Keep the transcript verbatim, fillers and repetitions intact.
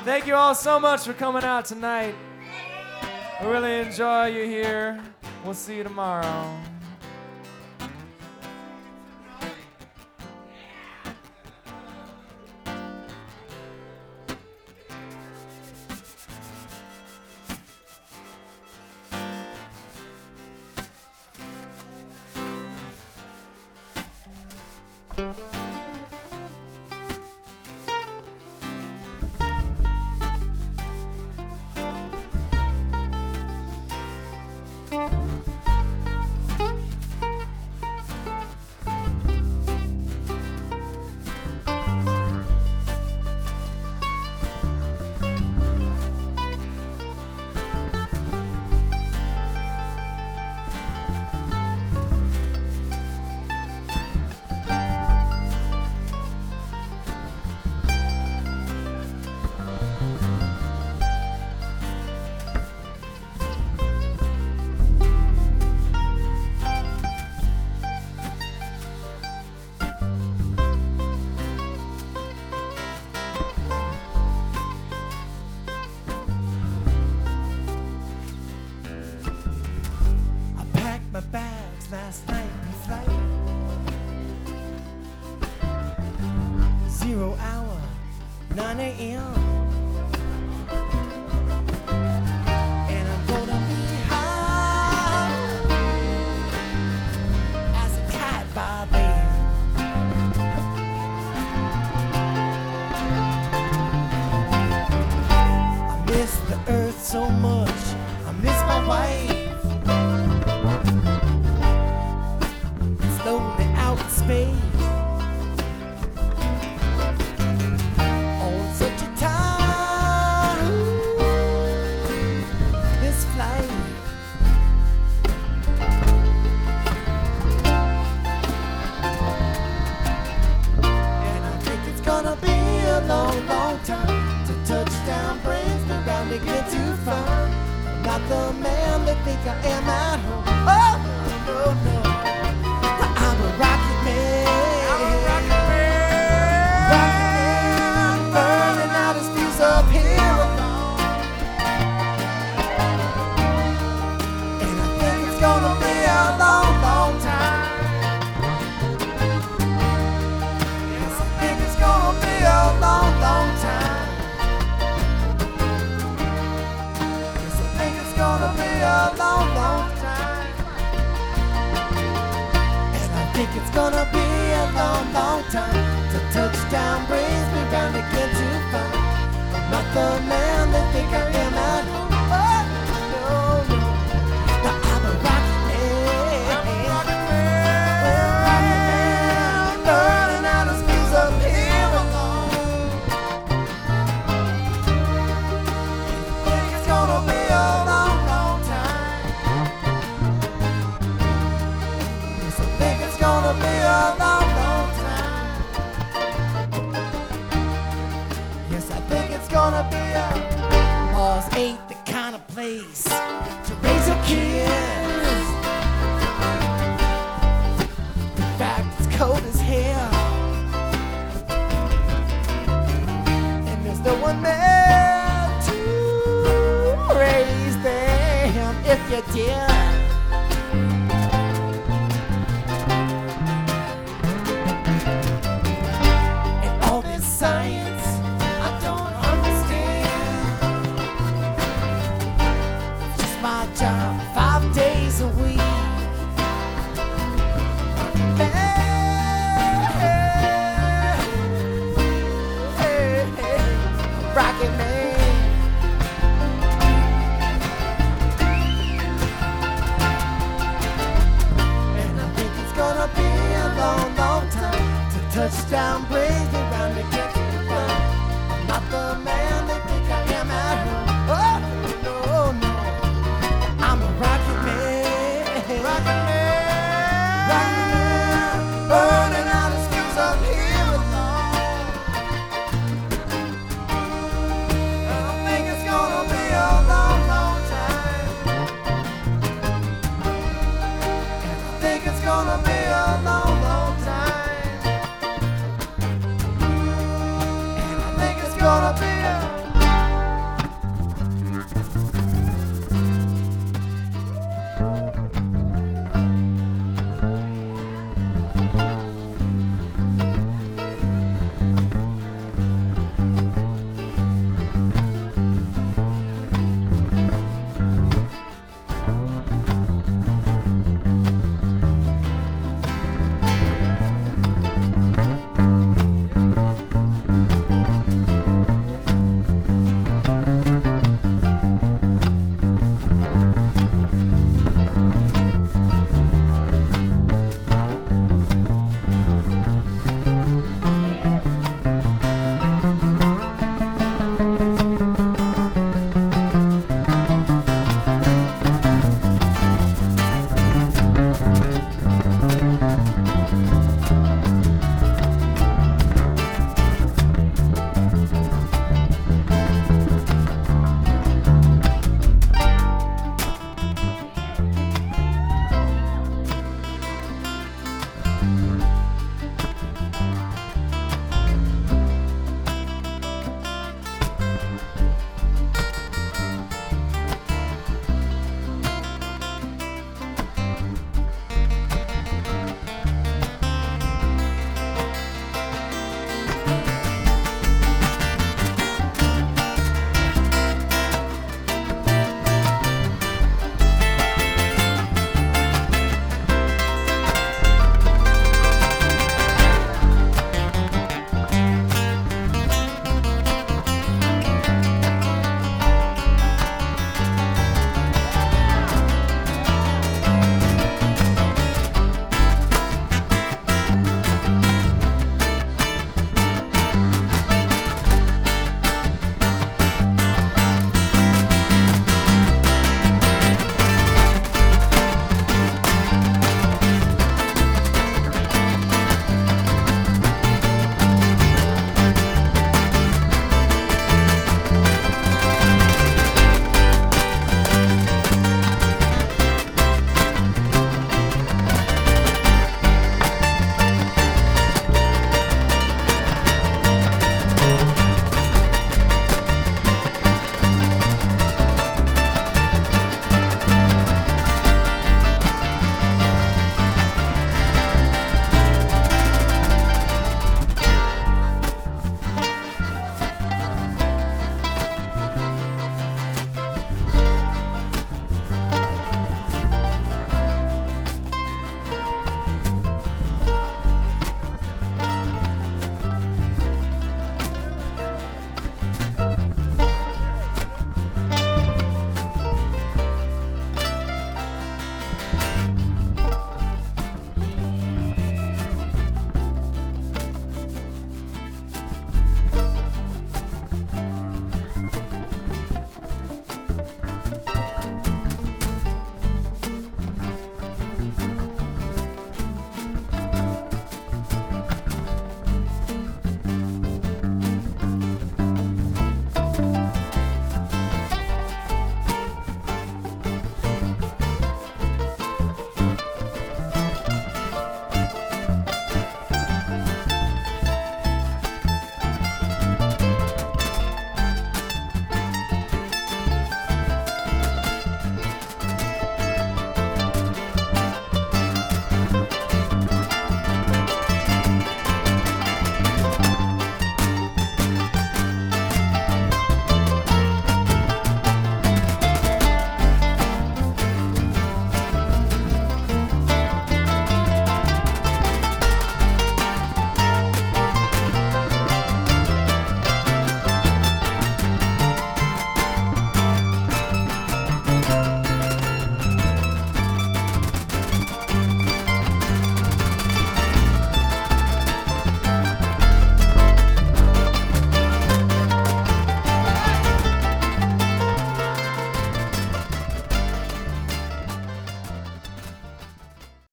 Thank you all so much for coming out tonight. I really enjoy you here. We'll see you tomorrow. Last night in flight, zero hour, nine a m And I'm gonna be high as a kite by then. I miss the earth so much, I miss my wife. Lonely out in space on such a time, this flight. And I think it's gonna be a long, long time till touchdown brings me round again to find I'm not the man they think I am at home. Oh, no, no. I'm a rocket man. I'm a rocket man. Rocket man, burning out his fuse up here alone. And I think it's gonna be a long, long time. Yes, I think it's gonna be a long, long time. Yes, I think it's gonna be a long, long time. I think it's gonna be a long, long time till touchdown brings me round again to find I'm not the man they think I am at home. Oh, no, no. Now I'm a rocket man. I'm a rocket man. A rocket man, burning out his fuse up here alone. I think it's gonna be a long, long time. Yes, I think it's gonna be a long, long time. Yes, I think it's gonna be a Mars ain't the kind of place to raise your kids. In fact, it's cold as hell, and there's no one there to raise them if you did. Science, I don't understand. It's just my job, five days a week. Hey, hey, hey, rocket man. And I think it's gonna be a long, long time till touchdown brings me round again. I'm not the man they think I am at home. Oh, no, no. I'm a rocket man. Rocket man. Rocket man. Burning out his fuse up here alone. And I think it's gonna be a long, long time. And I think it's gonna be